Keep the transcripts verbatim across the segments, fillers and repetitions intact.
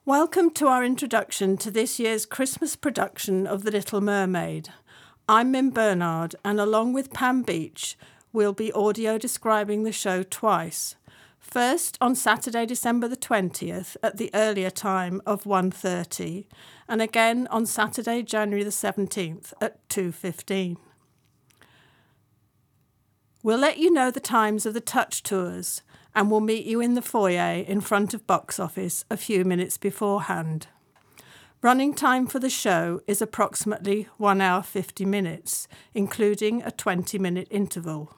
Welcome to our introduction to this year's Christmas production of The Little Mermaid. I'm Mim Bernard, and along with Pam Beach, we'll be audio describing the show twice. First on Saturday, December the twentieth at the earlier time of one thirty, and again on Saturday, January the seventeenth at two fifteen. We'll let you know the times of the touch tours, and we'll meet you in the foyer in front of box office a few minutes beforehand. Running time for the show is approximately one hour fifty minutes, including a twenty minute interval.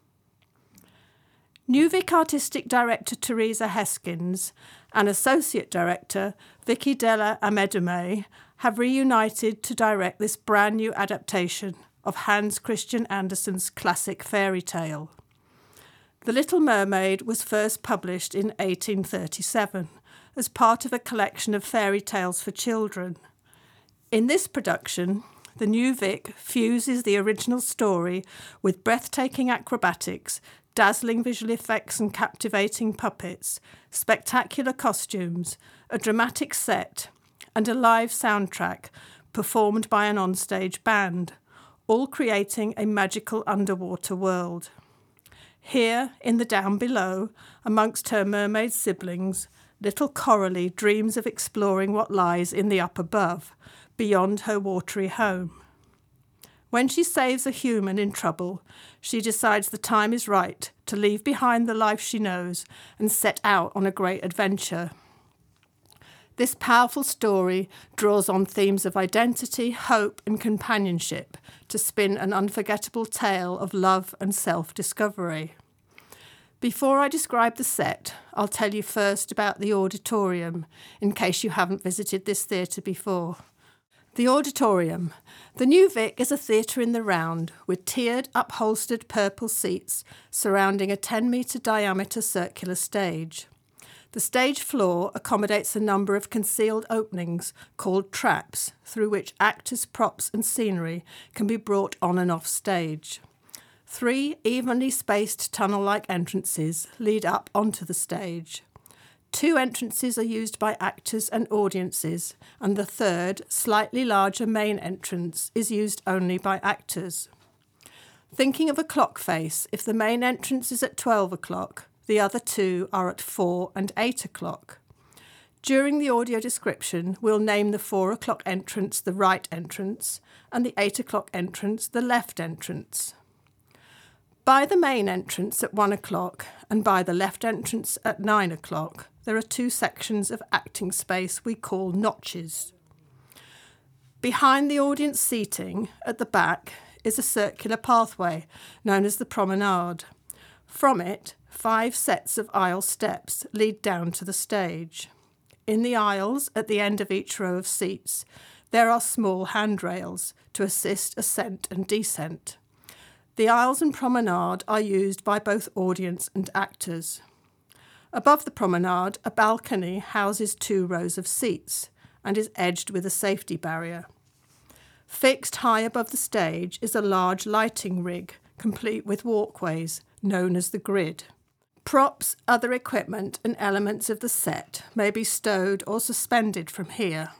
New Vic Artistic Director Teresa Heskins and Associate Director Vicky Della Amedume have reunited to direct this brand new adaptation of Hans Christian Andersen's classic fairy tale. The Little Mermaid was first published in eighteen thirty-seven as part of a collection of fairy tales for children. In this production, the New Vic fuses the original story with breathtaking acrobatics, dazzling visual effects and captivating puppets, spectacular costumes, a dramatic set, and a live soundtrack performed by an onstage band, all creating a magical underwater world. Here, in the down below, amongst her mermaid siblings, little Coralie dreams of exploring what lies in the up above, beyond her watery home. When she saves a human in trouble, she decides the time is right to leave behind the life she knows and set out on a great adventure. This powerful story draws on themes of identity, hope, and companionship to spin an unforgettable tale of love and self-discovery. Before I describe the set, I'll tell you first about the auditorium, in case you haven't visited this theatre before. The auditorium. The New Vic is a theatre in the round with tiered, upholstered purple seats surrounding a ten metre diameter circular stage. The stage floor accommodates a number of concealed openings called traps through which actors, props and scenery can be brought on and off stage. Three evenly spaced tunnel-like entrances lead up onto the stage. Two entrances are used by actors and audiences, and the third, slightly larger main entrance is used only by actors. Thinking of a clock face, if the main entrance is at twelve o'clock, the other two are at four and eight o'clock. During the audio description, we'll name the four o'clock entrance the right entrance and the eight o'clock entrance the left entrance. By the main entrance at one o'clock and by the left entrance at nine o'clock, there are two sections of acting space we call notches. Behind the audience seating, at the back, is a circular pathway known as the promenade. From it, five sets of aisle steps lead down to the stage. In the aisles, at the end of each row of seats, there are small handrails to assist ascent and descent. The aisles and promenade are used by both audience and actors. Above the promenade, a balcony houses two rows of seats and is edged with a safety barrier. Fixed high above the stage is a large lighting rig, complete with walkways, known as the grid. Props, other equipment and elements of the set may be stowed or suspended from here.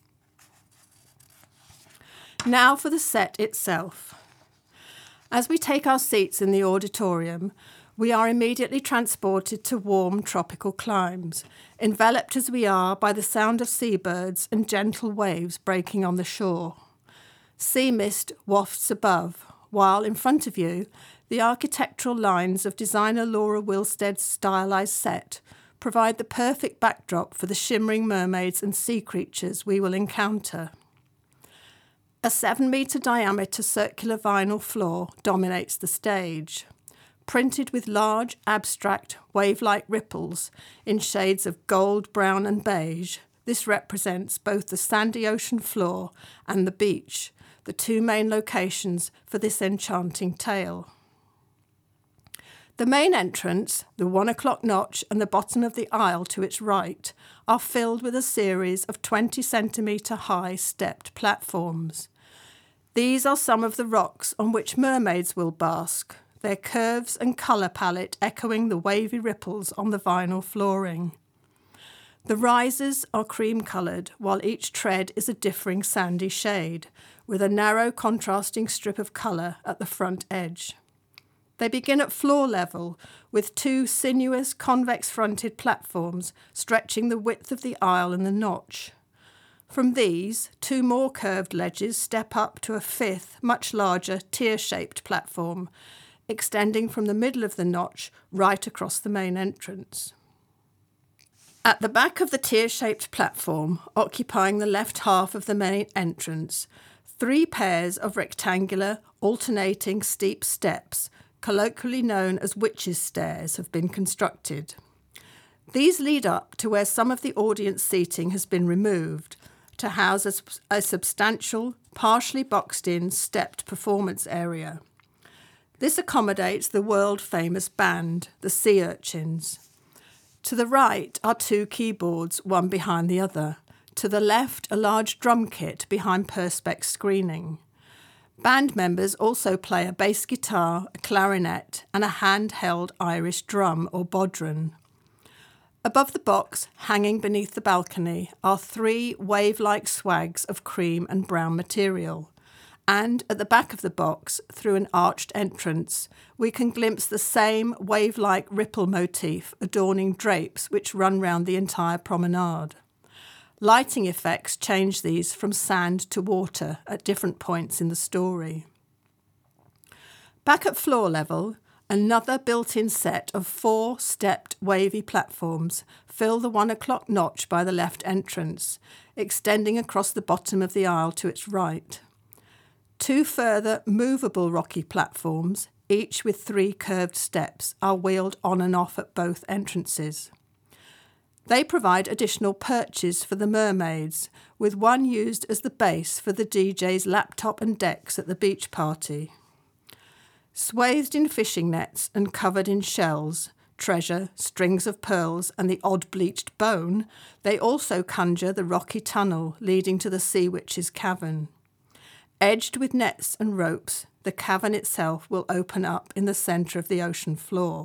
Now for the set itself. As we take our seats in the auditorium, we are immediately transported to warm tropical climes, enveloped as we are by the sound of seabirds and gentle waves breaking on the shore. Sea mist wafts above, while in front of you, the architectural lines of designer Laura Wilstead's stylised set provide the perfect backdrop for the shimmering mermaids and sea creatures we will encounter. A seven metre diameter circular vinyl floor dominates the stage. Printed with large, abstract, wave-like ripples in shades of gold, brown and beige, this represents both the sandy ocean floor and the beach, the two main locations for this enchanting tale. The main entrance, the one o'clock notch and the bottom of the aisle to its right, are filled with a series of twenty centimetre high stepped platforms. These are some of the rocks on which mermaids will bask, their curves and colour palette echoing the wavy ripples on the vinyl flooring. The risers are cream-coloured, while each tread is a differing sandy shade, with a narrow contrasting strip of colour at the front edge. They begin at floor level, with two sinuous convex-fronted platforms stretching the width of the aisle and the notch. From these, two more curved ledges step up to a fifth, much larger, tier-shaped platform, extending from the middle of the notch right across the main entrance. At the back of the tier-shaped platform, occupying the left half of the main entrance, three pairs of rectangular, alternating steep steps, colloquially known as witches' stairs, have been constructed. These lead up to where some of the audience seating has been removed to house a, a substantial, partially boxed-in, stepped performance area. This accommodates the world-famous band, the Sea Urchins. To the right are two keyboards, one behind the other. To the left, a large drum kit behind perspex screening. Band members also play a bass guitar, a clarinet, and a handheld Irish drum or bodhran. Above the box, hanging beneath the balcony, are three wave-like swags of cream and brown material. And at the back of the box, through an arched entrance, we can glimpse the same wave-like ripple motif adorning drapes which run round the entire promenade. Lighting effects change these from sand to water at different points in the story. Back at floor level, another built-in set of four stepped wavy platforms fill the one o'clock notch by the left entrance, extending across the bottom of the aisle to its right. Two further movable rocky platforms, each with three curved steps, are wheeled on and off at both entrances. They provide additional perches for the mermaids, with one used as the base for the D J's laptop and decks at the beach party. Swathed in fishing nets and covered in shells, treasure, strings of pearls, and the odd bleached bone, they also conjure the rocky tunnel leading to the Sea Witch's cavern. Edged with nets and ropes, the cavern itself will open up in the centre of the ocean floor.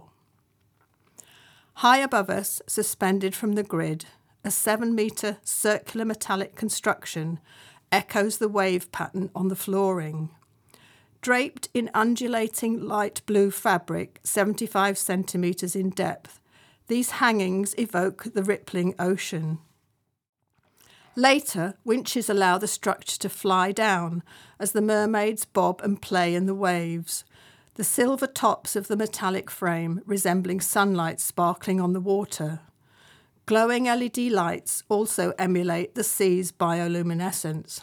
High above us, suspended from the grid, a seven-metre circular metallic construction echoes the wave pattern on the flooring. Draped in undulating light blue fabric, seventy-five centimetres in depth, these hangings evoke the rippling ocean. Later, winches allow the structure to fly down as the mermaids bob and play in the waves, the silver tops of the metallic frame resembling sunlight sparkling on the water. Glowing L E D lights also emulate the sea's bioluminescence.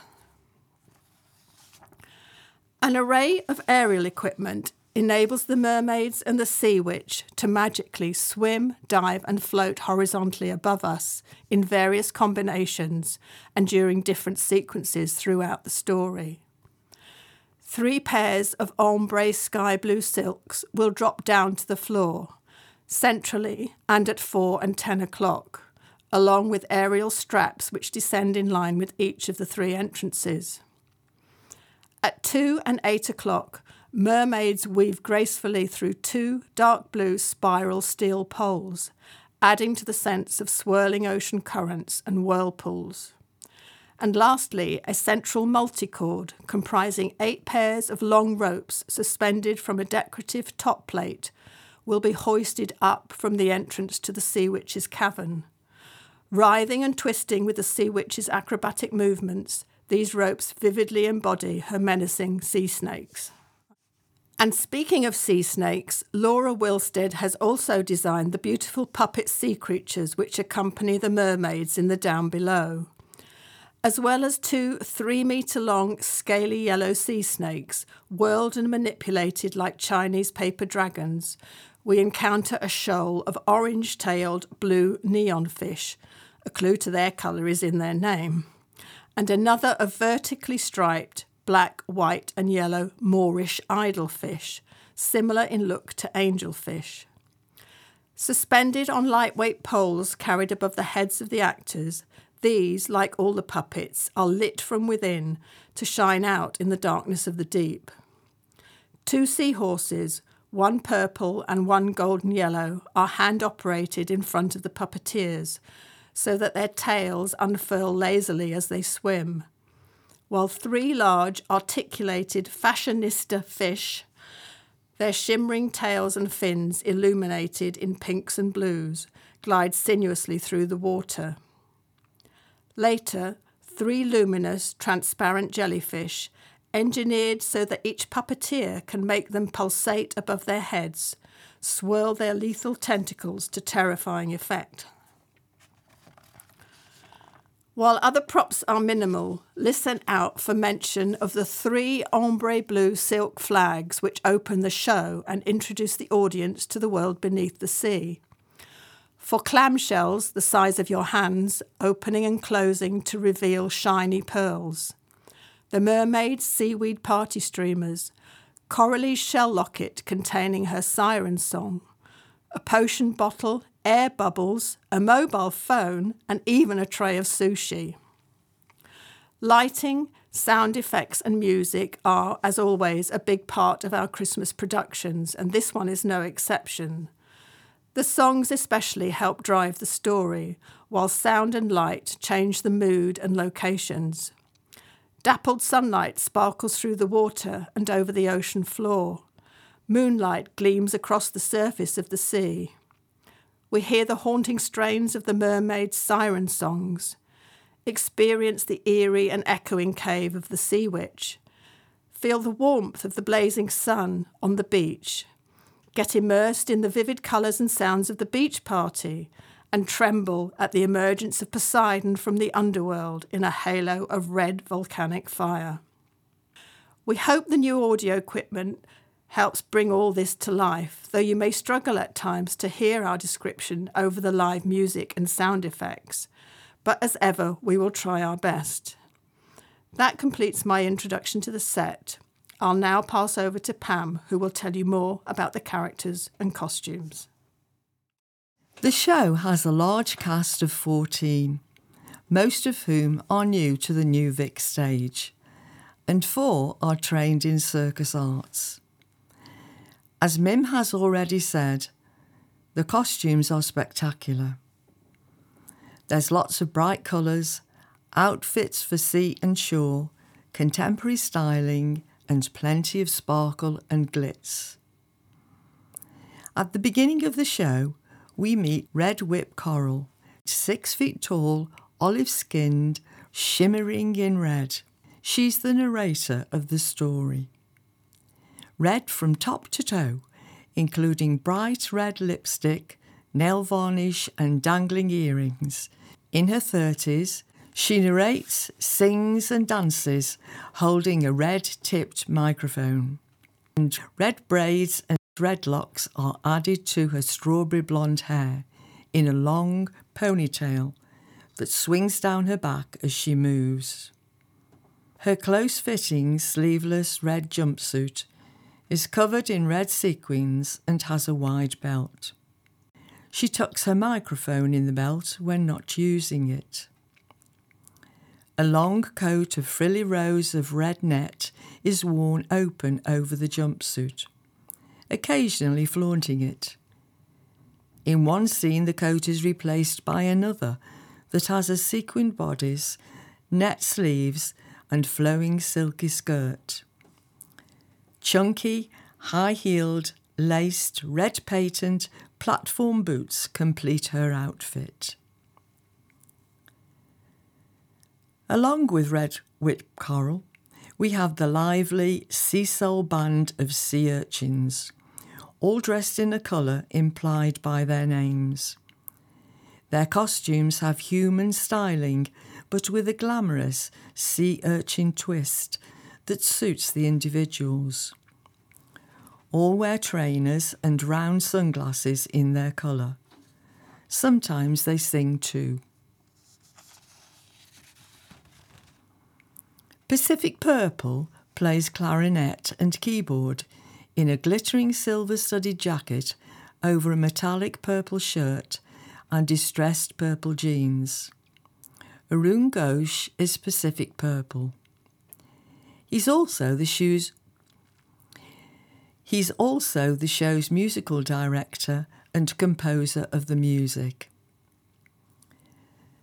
An array of aerial equipment enables the mermaids and the Sea Witch to magically swim, dive and float horizontally above us in various combinations and during different sequences throughout the story. Three pairs of ombre sky blue silks will drop down to the floor, centrally and at four and ten o'clock, along with aerial straps which descend in line with each of the three entrances. At two and eight o'clock, mermaids weave gracefully through two dark blue spiral steel poles, adding to the sense of swirling ocean currents and whirlpools. And lastly, a central multicord comprising eight pairs of long ropes suspended from a decorative top plate will be hoisted up from the entrance to the Sea Witch's cavern. Writhing and twisting with the Sea Witch's acrobatic movements, these ropes vividly embody her menacing sea snakes. And speaking of sea snakes, Laura Wilstead has also designed the beautiful puppet sea creatures which accompany the mermaids in the Down Below. As well as two three-metre-long scaly yellow sea snakes, whirled and manipulated like Chinese paper dragons, we encounter a shoal of orange-tailed blue neon fish, a clue to their colour is in their name, and another of vertically striped black, white and yellow Moorish idolfish, similar in look to angelfish. Suspended on lightweight poles carried above the heads of the actors, these, like all the puppets, are lit from within to shine out in the darkness of the deep. Two seahorses, one purple and one golden yellow, are hand-operated in front of the puppeteers, so that their tails unfurl lazily as they swim, while three large articulated fashionista fish, their shimmering tails and fins illuminated in pinks and blues, glide sinuously through the water. Later, three luminous, transparent jellyfish, engineered so that each puppeteer can make them pulsate above their heads, swirl their lethal tentacles to terrifying effect. While other props are minimal, listen out for mention of the three ombre blue silk flags which open the show and introduce the audience to the world beneath the sea. For clamshells the size of your hands, opening and closing to reveal shiny pearls. The mermaid seaweed party streamers, Coralie's shell locket containing her siren song, a potion bottle, air bubbles, a mobile phone, and even a tray of sushi. Lighting, sound effects and music are, as always, a big part of our Christmas productions, and this one is no exception. The songs especially help drive the story, while sound and light change the mood and locations. Dappled sunlight sparkles through the water and over the ocean floor. Moonlight gleams across the surface of the sea. We hear the haunting strains of the mermaid's siren songs, experience the eerie and echoing cave of the sea witch, feel the warmth of the blazing sun on the beach, get immersed in the vivid colours and sounds of the beach party, and tremble at the emergence of Poseidon from the underworld in a halo of red volcanic fire. We hope the new audio equipment helps bring all this to life, though you may struggle at times to hear our description over the live music and sound effects. But as ever, we will try our best. That completes my introduction to the set. I'll now pass over to Pam, who will tell you more about the characters and costumes. The show has a large cast of fourteen, most of whom are new to the New Vic stage, and four are trained in circus arts. As Mim has already said, the costumes are spectacular. There's lots of bright colours, outfits for sea and shore, contemporary styling, and plenty of sparkle and glitz. At the beginning of the show, we meet Red Whip Coral, six feet tall, olive-skinned, shimmering in red. She's the narrator of the story. Red from top to toe, including bright red lipstick, nail varnish and dangling earrings. In her thirties, she narrates, sings and dances, holding a red-tipped microphone. And red braids and dreadlocks are added to her strawberry blonde hair in a long ponytail that swings down her back as she moves. Her close-fitting, sleeveless red jumpsuit is covered in red sequins and has a wide belt. She tucks her microphone in the belt when not using it. A long coat of frilly rows of red net is worn open over the jumpsuit, occasionally flaunting it. In one scene, the coat is replaced by another that has a sequined bodice, net sleeves, and flowing silky skirt. Chunky, high-heeled, laced, red patent platform boots complete her outfit. Along with Red Whip Coral, we have the lively Sea Soul band of sea urchins, all dressed in a colour implied by their names. Their costumes have human styling, but with a glamorous sea urchin twist that suits the individuals. All wear trainers and round sunglasses in their colour. Sometimes they sing too. Pacific Purple plays clarinet and keyboard in a glittering silver-studded jacket over a metallic purple shirt and distressed purple jeans. Arun Ghosh is Pacific Purple. He's also the show's He's also the show's musical director and composer of the music.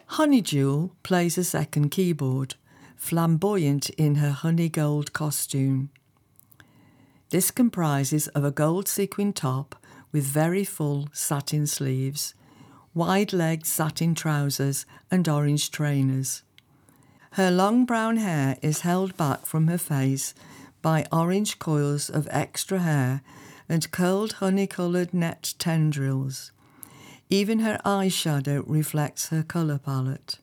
Honeydewel plays a second keyboard, flamboyant in her honey gold costume. This comprises of a gold sequin top with very full satin sleeves, wide-legged satin trousers and orange trainers. Her long brown hair is held back from her face by orange coils of extra hair and curled honey-coloured net tendrils. Even her eyeshadow reflects her colour palette.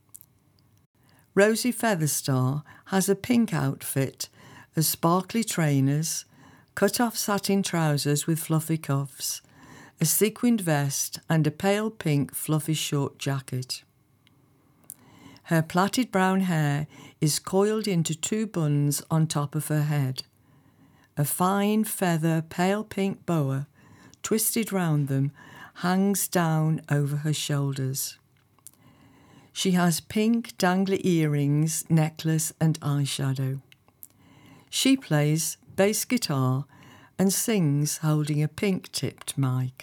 Rosie Featherstar has a pink outfit, as sparkly trainers, cut-off satin trousers with fluffy cuffs, a sequined vest and a pale pink fluffy short jacket. Her plaited brown hair is coiled into two buns on top of her head. A fine feather pale pink boa, twisted round them, hangs down over her shoulders. She has pink dangly earrings, necklace and eyeshadow. She plays bass guitar and sings holding a pink-tipped mic.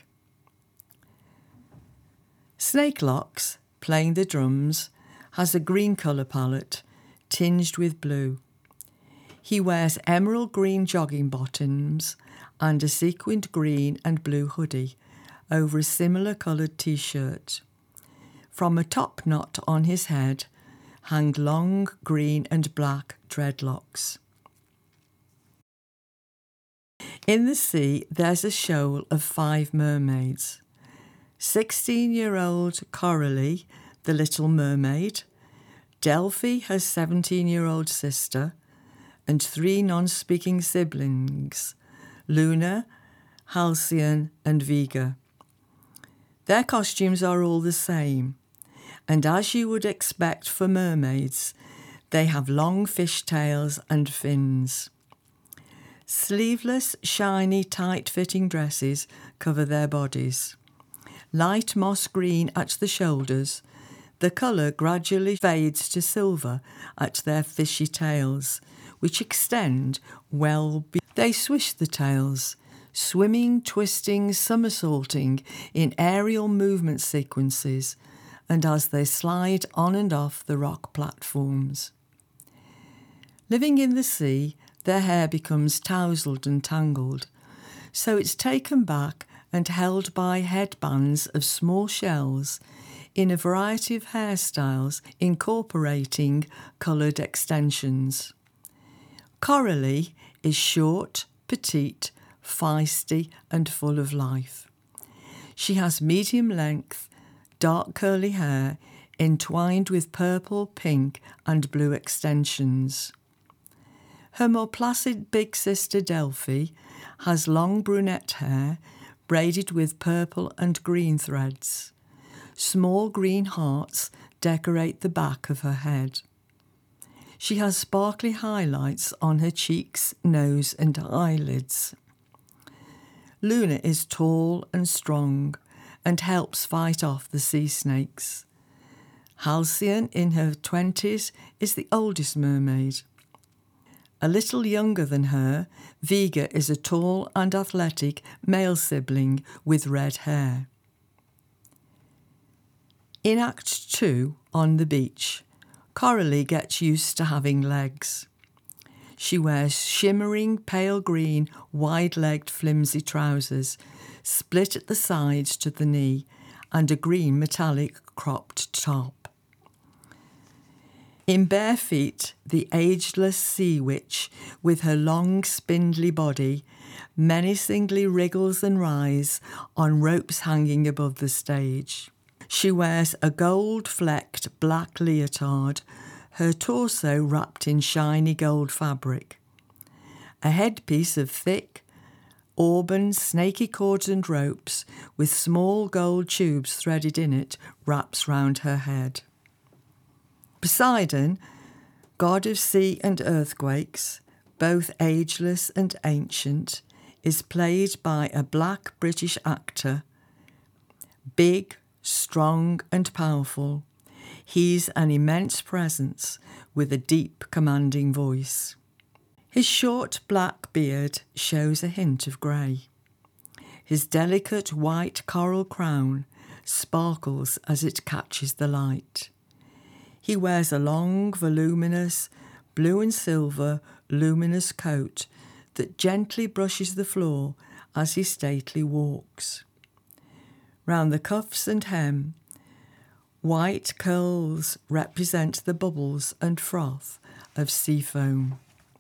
Snakelocks, playing the drums, has a green colour palette tinged with blue. He wears emerald green jogging bottoms and a sequined green and blue hoodie over a similar coloured t-shirt. From a top knot on his head hang long green and black dreadlocks. In the sea, there's a shoal of five mermaids. Sixteen-year-old Coralie, the little mermaid, Delphi, her seventeen-year-old sister, and three non-speaking siblings, Luna, Halcyon, and Vega. Their costumes are all the same, and as you would expect for mermaids, they have long fishtails and fins. Sleeveless, shiny, tight-fitting dresses cover their bodies. Light moss green at the shoulders, the colour gradually fades to silver at their fishy tails, which extend well be- They swish the tails, swimming, twisting, somersaulting in aerial movement sequences, and as they slide on and off the rock platforms. Living in the sea, their hair becomes tousled and tangled, so it's taken back and held by headbands of small shells in a variety of hairstyles incorporating coloured extensions. Coralie is short, petite, feisty and full of life. She has medium length, dark curly hair entwined with purple, pink and blue extensions. Her more placid big sister Delphi has long brunette hair braided with purple and green threads. Small green hearts decorate the back of her head. She has sparkly highlights on her cheeks, nose and eyelids. Luna is tall and strong and helps fight off the sea snakes. Halcyon, in her twenties, is the oldest mermaid. A little younger than her, Vega is a tall and athletic male sibling with red hair. In Act Two, on the beach, Coralie gets used to having legs. She wears shimmering, pale green, wide-legged, flimsy trousers, split at the sides to the knee, and a green metallic cropped top. In Bare Feet, the ageless sea witch, with her long, spindly body, menacingly wriggles and writhes on ropes hanging above the stage. She wears a gold-flecked black leotard, her torso wrapped in shiny gold fabric. A headpiece of thick, auburn, snaky cords and ropes with small gold tubes threaded in it wraps round her head. Poseidon, god of sea and earthquakes, both ageless and ancient, is played by a black British actor. Big, strong and powerful, he's an immense presence with a deep, commanding voice. His short black beard shows a hint of grey. His delicate white coral crown sparkles as it catches the light. He wears a long, voluminous, blue and silver, luminous coat that gently brushes the floor as he stately walks. Round the cuffs and hem, white curls represent the bubbles and froth of sea foam.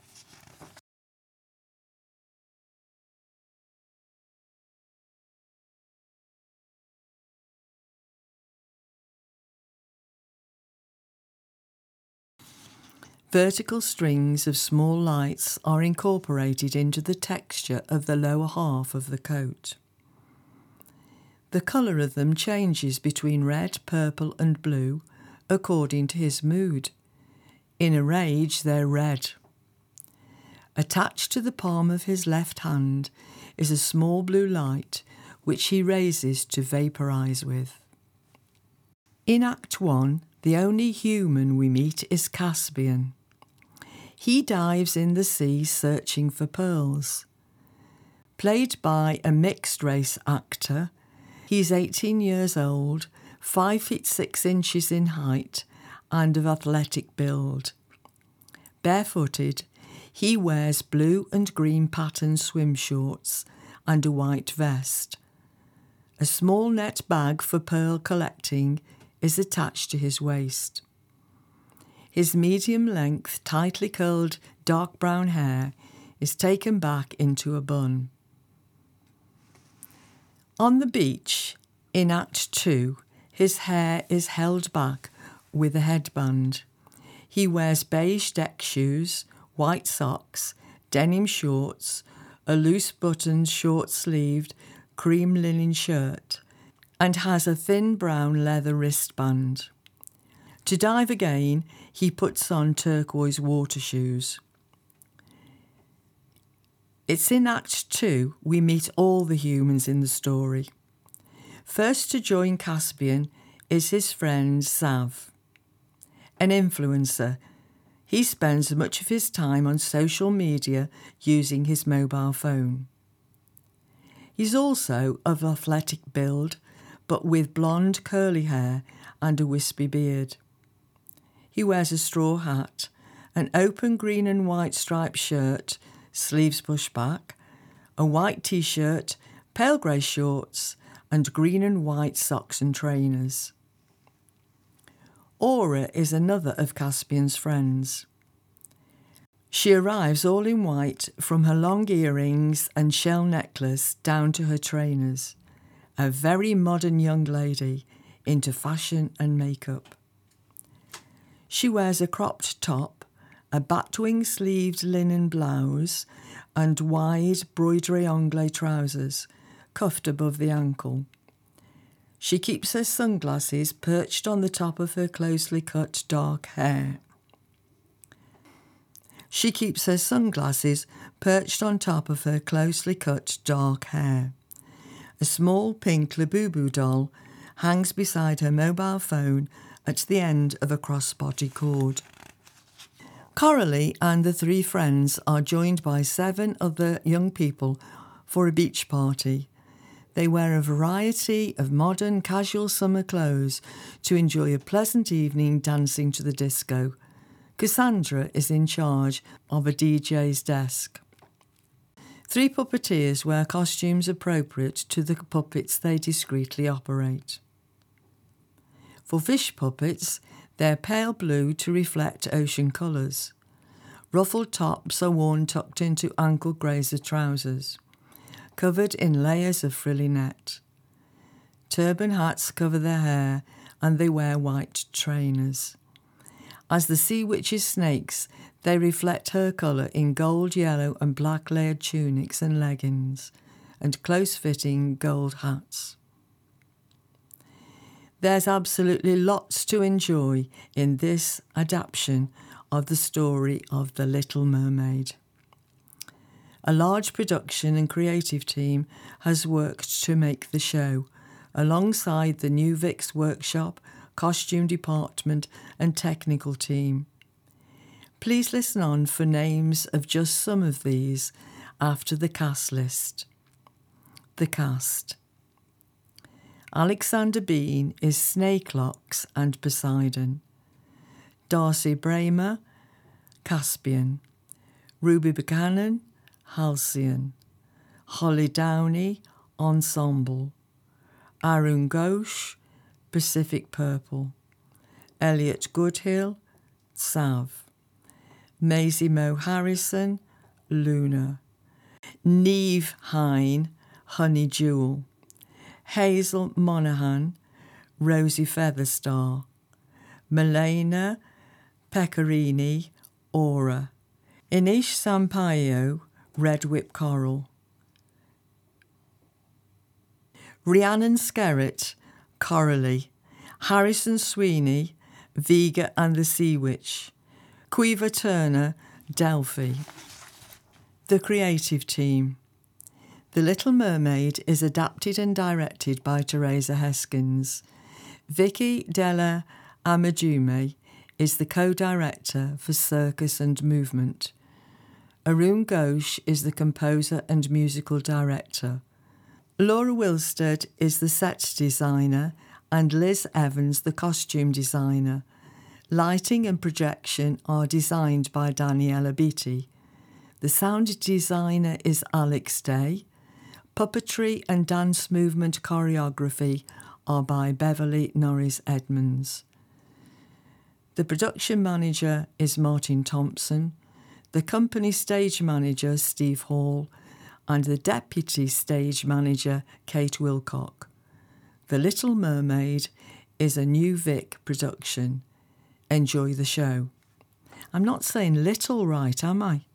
Vertical strings of small lights are incorporated into the texture of the lower half of the coat. The colour of them changes between red, purple and blue according to his mood. In a rage, they're red. Attached to the palm of his left hand is a small blue light which he raises to vaporise with. In Act One, the only human we meet is Caspian. He dives in the sea searching for pearls. Played by a mixed-race actor, he's eighteen years old, five feet six inches in height, and of athletic build. Barefooted, he wears blue and green patterned swim shorts and a white vest. A small net bag for pearl collecting is attached to his waist. His medium-length, tightly curled, dark brown hair is taken back into a bun. On the beach, in Act Two, his hair is held back with a headband. He wears beige deck shoes, white socks, denim shorts, a loose-buttoned, short-sleeved, cream linen shirt, and has a thin brown leather wristband. To dive again, he puts on turquoise water shoes. It's in Act Two we meet all the humans in the story. First to join Caspian is his friend Zav, an influencer. He spends much of his time on social media using his mobile phone. He's also of athletic build, but with blonde curly hair and a wispy beard. He wears a straw hat, an open green and white striped shirt, sleeves pushed back, a white t-shirt, pale grey shorts, and green and white socks and trainers. Aura is another of Caspian's friends. She arrives all in white, from her long earrings and shell necklace down to her trainers, a very modern young lady into fashion and makeup. She wears a cropped top, a batwing-sleeved linen blouse, and wide broderie anglais trousers, cuffed above the ankle. She keeps her sunglasses perched on the top of her closely cut dark hair. She keeps her sunglasses perched on top of her closely cut dark hair. A small pink Labubu doll hangs beside her mobile phone at the end of a crossbody cord. Coralie and the three friends are joined by seven other young people for a beach party. They wear a variety of modern casual summer clothes to enjoy a pleasant evening dancing to the disco. Cassandra is in charge of a D J's desk. Three puppeteers wear costumes appropriate to the puppets they discreetly operate. For fish puppets, they're pale blue to reflect ocean colours. Ruffled tops are worn tucked into ankle grazer trousers, covered in layers of frilly net. Turban hats cover their hair and they wear white trainers. As the sea witch's snakes, they reflect her colour in gold, yellow and black layered tunics and leggings, and close-fitting gold hats. There's absolutely lots to enjoy in this adaptation of the story of The Little Mermaid. A large production and creative team has worked to make the show, alongside the New Vix workshop, costume department and technical team. Please listen on for names of just some of these after the cast list. The cast: Alexander Bean is Snakelocks and Poseidon. Darcy Bramer, Caspian. Ruby Buchanan, Halcyon. Holly Downey, Ensemble. Arun Ghosh, Pacific Purple. Elliot Goodhill, Sav. Maisie Mo Harrison, Luna. Neve Hine, Honey Jewel. Hazel Monaghan, Rosie Featherstar. Milena Pecorini, Aura. Inish Sampaio, Red Whip Coral. Rhiannon Skerritt, Coralie. Harrison Sweeney, Vega and the Sea Witch. Quiver Turner, Delphi. The creative team. The Little Mermaid is adapted and directed by Teresa Heskins. Vicky Della Amadume is the co-director for Circus and Movement. Arun Ghosh is the composer and musical director. Laura Wilstead is the set designer and Liz Evans the costume designer. Lighting and projection are designed by Daniela Beatty. The sound designer is Alex Day. Puppetry and dance movement choreography are by Beverly Norris Edmonds. The production manager is Martin Thompson, the company stage manager Steve Hall, and the deputy stage manager Kate Wilcock. The Little Mermaid is a New Vic production. Enjoy the show. I'm not saying little right, am I?